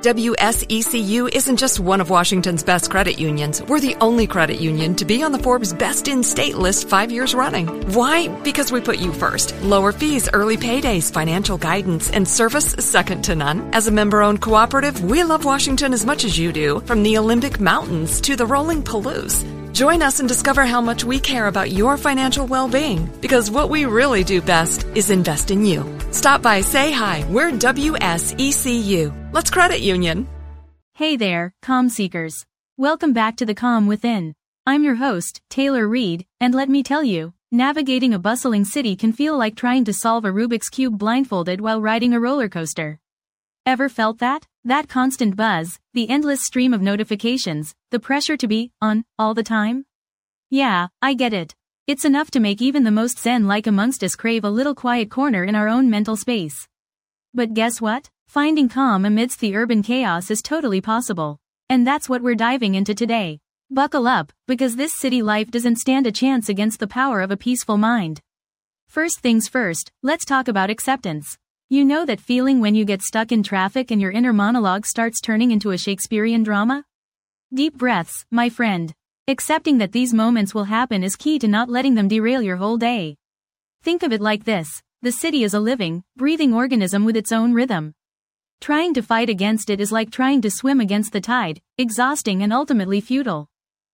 WSECU isn't just one of Washington's best credit unions. We're the only credit union to be on the Forbes Best in State list 5 years running. Why? Because we put you first. Lower fees, early paydays, financial guidance, and service second to none. As a member-owned cooperative, we love Washington as much as you do, from the Olympic Mountains to the rolling Palouse. Join us and discover how much we care about your financial well-being, because what we really do best is invest in you. Stop by, say hi. We're WSECU. Let's credit union. Hey there, Calm Seekers. Welcome back to the Calm Within. I'm your host, Taylor Reed, and let me tell you, navigating a bustling city can feel like trying to solve a Rubik's Cube blindfolded while riding a roller coaster. Ever felt that? That constant buzz, the endless stream of notifications, the pressure to be on all the time? Yeah, I get it. It's enough to make even the most zen-like amongst us crave a little quiet corner in our own mental space. But guess what? Finding calm amidst the urban chaos is totally possible. And that's what we're diving into today. Buckle up, because this city life doesn't stand a chance against the power of a peaceful mind. First things first, let's talk about acceptance. You know that feeling when you get stuck in traffic and your inner monologue starts turning into a Shakespearean drama? Deep breaths, my friend. Accepting that these moments will happen is key to not letting them derail your whole day. Think of it like this: the city is a living, breathing organism with its own rhythm. Trying to fight against it is like trying to swim against the tide, exhausting and ultimately futile.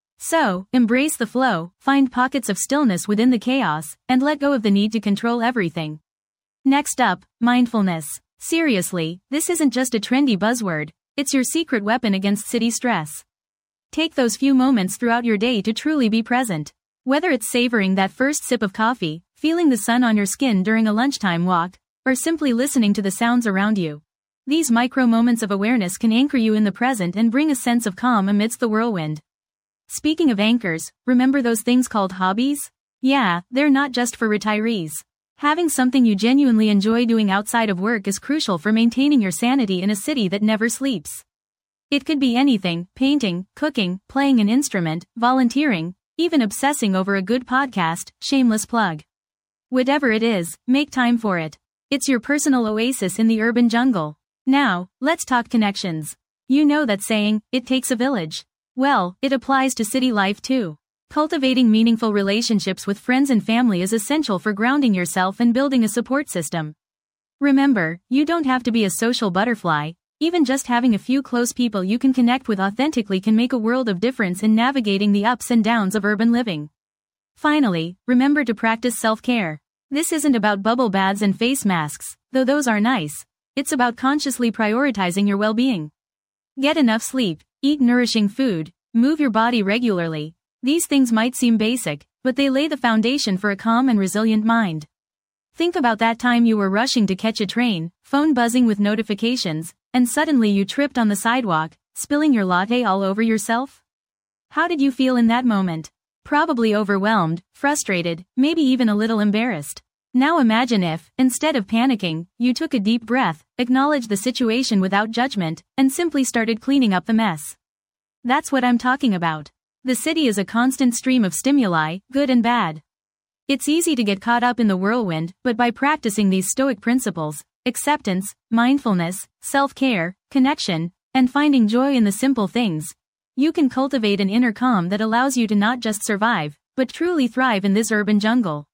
So, embrace the flow, find pockets of stillness within the chaos, and let go of the need to control everything. Next up, mindfulness. Seriously, this isn't just a trendy buzzword, it's your secret weapon against city stress. Take those few moments throughout your day to truly be present. Whether it's savoring that first sip of coffee, feeling the sun on your skin during a lunchtime walk, or simply listening to the sounds around you. These micro moments of awareness can anchor you in the present and bring a sense of calm amidst the whirlwind. Speaking of anchors, remember those things called hobbies? Yeah, they're not just for retirees. Having something you genuinely enjoy doing outside of work is crucial for maintaining your sanity in a city that never sleeps. It could be anything: painting, cooking, playing an instrument, volunteering, even obsessing over a good podcast. Shameless plug. Whatever it is, make time for it. It's your personal oasis in the urban jungle. Now, let's talk connections. You know that saying, it takes a village. Well, it applies to city life too. Cultivating meaningful relationships with friends and family is essential for grounding yourself and building a support system. Remember, you don't have to be a social butterfly. Even just having a few close people you can connect with authentically can make a world of difference in navigating the ups and downs of urban living. Finally, remember to practice self-care. This isn't about bubble baths and face masks, though those are nice. It's about consciously prioritizing your well-being. Get enough sleep, eat nourishing food, move your body regularly. These things might seem basic, but they lay the foundation for a calm and resilient mind. Think about that time you were rushing to catch a train, phone buzzing with notifications, and suddenly you tripped on the sidewalk, spilling your latte all over yourself? How did you feel in that moment? Probably overwhelmed, frustrated, maybe even a little embarrassed. Now imagine if, instead of panicking, you took a deep breath, acknowledged the situation without judgment, and simply started cleaning up the mess. That's what I'm talking about. The city is a constant stream of stimuli, good and bad. It's easy to get caught up in the whirlwind, but by practicing these stoic principles, acceptance, mindfulness, self-care, connection, and finding joy in the simple things, you can cultivate an inner calm that allows you to not just survive, but truly thrive in this urban jungle.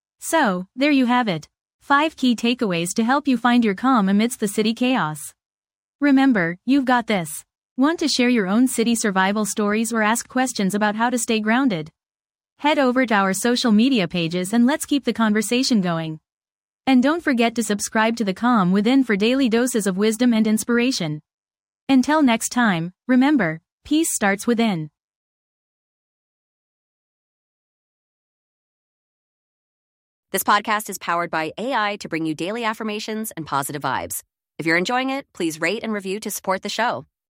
So, there you have it. 5 key takeaways to help you find your calm amidst the city chaos. Remember, you've got this. Want to share your own city survival stories or ask questions about how to stay grounded? Head over to our social media pages and let's keep the conversation going. And don't forget to subscribe to The Calm Within for daily doses of wisdom and inspiration. Until next time, remember, peace starts within. This podcast is powered by AI to bring you daily affirmations and positive vibes. If you're enjoying it, please rate and review to support the show.